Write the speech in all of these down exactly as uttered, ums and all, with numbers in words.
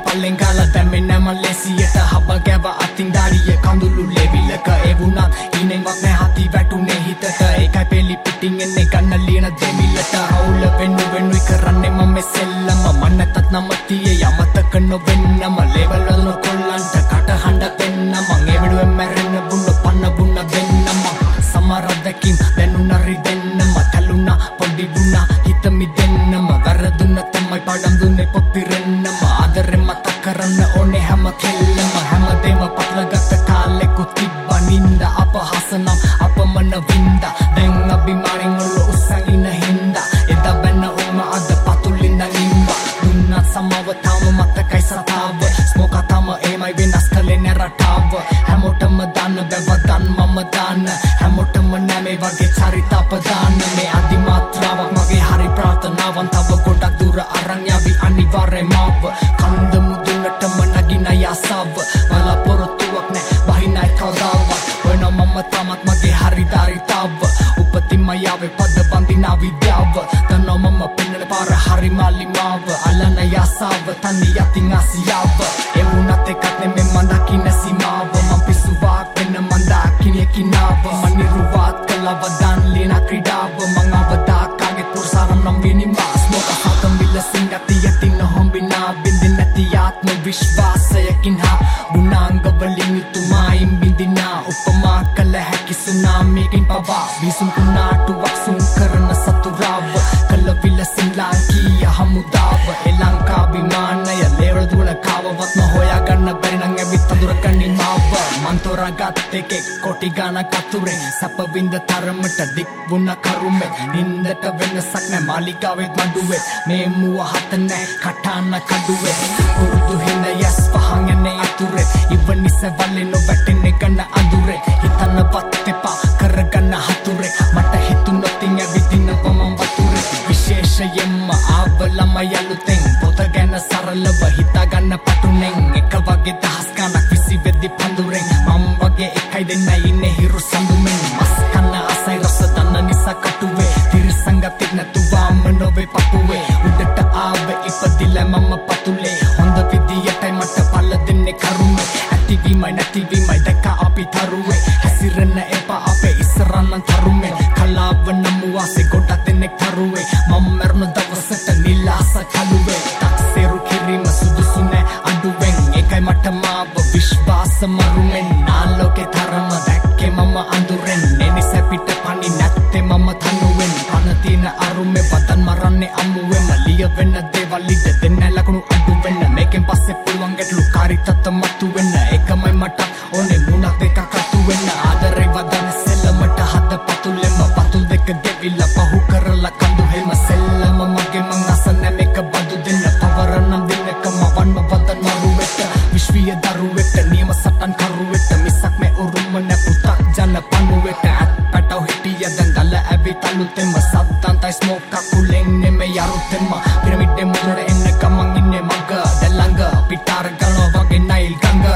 පල්ලෙන් ගාලා දැම්මේ නැම ලෙසියට හබ ගැව අතින් දාරිය කඳුළු ලෙවිලක ඒ වුණත් ඉනෙන්වත් නැ හති වැටුනේ හිතට ඒකයි පෙලි පිටින් එන්නේ ගන්න ලියන දෙමිලට අවුල වෙනු වෙනුයි කරන්නේ මම සෙල්ලම මන්නතත් නම තියේ යමතක නොවෙන්නම ලේවල් වල කොල්ලන්ට කට හඬ දෙන්න මං ඒ විඩුවෙන් මැරෙන්න බුන්න පන්න බුන්න දෙන්නම සමහර දැකින් දැනුණ රිදෙන්නම තලුණා පොඩි වුණා හිත මිදෙන්නම වැරදුන්න තමයි පාඩම් දුන්නේ පොත් පිරෙන්නම ආදරෙන් මතක් කරන්න ඕනේ හැම කෙල්ලම හැමදේම පටලගත්ත කාලෙකුත් තිබ්බා නින්ද අපහසනම් අපමණ වින්දා දැන් අභිමානෙන් ඔල්ල උස්සගෙන හින්දා එදා බැන්න උම අද පතුලින් නගින්වා දුන්නත් සමව තාම මතකයි සතාව ස්මෝක තම එමයි වෙනස් කලේ නැරටාව හැමෝටම දාන්න බැවදන් මම දාන්න හැමෝටම නැමේ වගේ චරිත අපදාන්න මේ අධිමාත්‍රාවක් මගේ හරි ප්‍රාර්ථනාවන් තව ගොඩක් දුර අරන් යවි අනිවාර්යෙන් මාව කන්ද මුදුනටම නගින යසාව බලාපොරොත්තුවක් නෑ බහිනයි කවදාවත් වෙන මම තමත් මගේ හරි ධාරිතාව උපතින්ම යාවේ පද බඳිනා විද්‍යාව දන්නෝ මම පෙන්නන පාර හරි මාලිමාව අලන යසාව තනි යතින් ආසියාව ඒ වුණත් එකක් නෙමෙයි මන් දකින්න සීමාව මම පිස්සුවක් වෙන මන් දකින්න කිනාව මන් නිරුවත් කළා වදන් ලියන ක්‍රීඩාව මං අවදා කාගේ පුරසාරම් නම් විනිමා ස්මෝක හතම් විල සිංගති යතින් හොම්බිනා බින්දින් නැති ආත්ම විශ්වාසයකින් හා ගුණාංග වලින් යුතුමයින් බින්දිනා උපමා කළ හැකි සුනාමියකින් පවා විසුම් කුණාටුවක් සුන් කරන සතුරාව කළ විල සිංලාංකීය හමුදාව ඒ ලංකා විමානය ලේවල දුවන කාවවත් නොහොයා ගන්න බැරි නම් ඇවිත් අඳුරගන්නේ මාව මන් තෝරාගත් එකෙක් කොටි ගානක් අතුරෙන් සැප වින්ද තරමට දික් වුණ කරුමෙ නින්දට වෙනසක් නැ මාලිකාවෙත් මඩුවෙත් මේ මුව හත නැ කටාන කඩුවෙත් කුරුදු හිඳ යස් පහන් යන්නේ අතුරෙත් ඉවනිස වලේ නොවැටෙන්නේ ගන්න අඳුරේ හිතන්නවත් එපා කරගන්න හතුරේ මට හිතුනොතින් ඇවිදින වමන් වතුරේ විශේෂයෙන්ම ආවලම යලුතෙන් පොත ගැන සරලව හිතාගන්න පටුනෙන් එක වගේ දහස් ගණක් විසි වෙද්දි පඳුරෙන් මම වගේ එකයි දෙන්නයි ඉන්නේ හිරු සඳුමෙන් මස් කන්න ආසයි රස දන්න නිසා කටුවේ තිරසංගතික් නැතුවාම නොවේ පපුවේ උඩට ආවේ ඉපදිල මම පතුලේ හොඳ විදියටයි මට පල්ල දෙන්නේ කරුමේ ඇතිවීමයි නැතිවීමයි දැක අපි තරුවේ හැසිරෙන්න එපා අපේ ඉස්සරන්න තරුමේ කලාව නමුවාසේ ගොඩක් දෙනෙක් තරුවේ මම මරණ දවසට නිලාස කළුවේ තක්සේරු කිරීම සුදුසු නෑ අඩුවෙන් ඒකයි මට මාව විශ්වාස මරුමෙන් නාලෝකේ තරම දැක්කේ මම අඳුරෙන් එනිසා පිට පනි නැත්තේ මම තනුවෙන් පන තියෙන අරුමේ වතන් මරන්නේ අමුවෙන් ලිය වෙන්න දේවල් ඉද දෙන්න ලකුණු අඩු වෙන්න මේකෙන් පස්සේ පුළුවන් ගැටලු කාරිතත් මතු වෙන්න ඒකමයි මට ඕනේ මුණක් දෙකක් අතු වෙන්න ආදරේ වදන සෙල්ලමට හද පතුලෙම පතුල් දෙක දෙවිලා පහු කරලා කඳු හෙම සෙල්ලම මගේ මං අසන මේක බදු දෙන්න පවරනම් දෙන්නකම වන්ම වදන් මරුවෙට විශ්වීය දරුවෙට නියම සටන් කරුවෙට මිසක් මේ උරුම නැ පුතක් ජන පණුවෙට ඇත් පැටව හිටිය දැන් ගල ඇවිත් අලුතෙම සද්දන්තයි ස්මෝක් කකුලෙන් නෙමෙයි යරුතෙම පිරමිඩේ මුදුනට එන්න ගමන් ඉන්නේ මග දැල්ලඟ පිටාර ගලව වගේ නයිල් ගඟ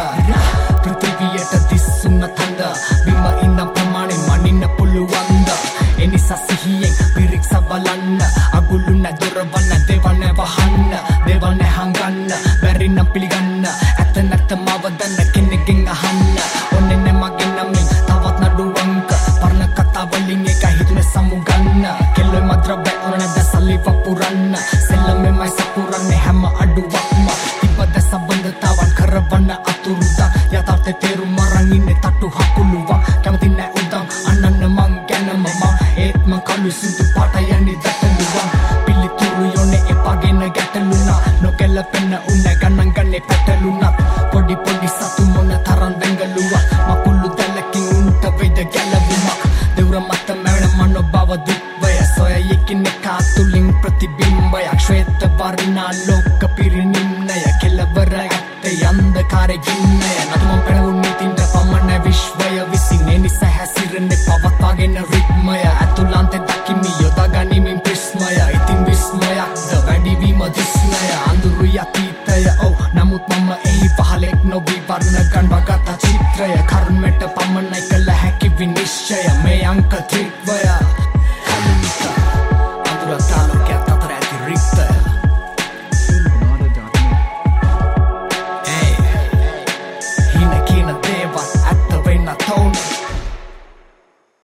පෘථිවියට දිස්සුන්න තඳ බිම ඉන්න ප්‍රමාණය මනින්න පුළුවන්ද එනිසා සිහියෙන් පිරික්ස බලන්න අගුළු නැ දොරවන්න දේවල් නැ වහන්න දේවල් නැ හංගන්න බැරි නම් පිළිගන්න ඇත නැත මව දන්න කෙනෙක්ගෙන් අහන්න ඕනේ නැ මගේ නමින් තවත් නඩුවංක පරණ කතා වලින් එක හිතුනේ සමුගන්න කෙල්ලොයි මද්‍රබ්බේ ඕන නැද සල්ලි වපුරන්න සෙල්ලමෙමයි සපුරන්නේ හැම අඩුවක්ම තිබ්බද සම්බන්ධතාවන් කරවන්න අතුරුදා යථාර්ථේ තේරුම් අරන් ඉන්නේ තට්ටු හකුලුවක් කැමති නැ උදම් අන්නන්න මං ගැන මම ඒත් මං කළු සුදු පාට යන්නේ දැටලුවක් පිළිතුරු යෝනේ එපාගෙන ගැටලුණා නොකැලපෙන්න උන්න ගණන් ගන්නේ පැටලුණා පොඩි පොඩි සතු මොන තරම් දැඟලුවා මකුළු දැලකින් උන්ට වේද ගැලවුමක් දෙවුර මත මැවෙන මනෝභාව දික්වය සොයයකින් එක අතුලින් ප්‍රතිබිම්බයක් ශ්වේත වර්ණ ලෝක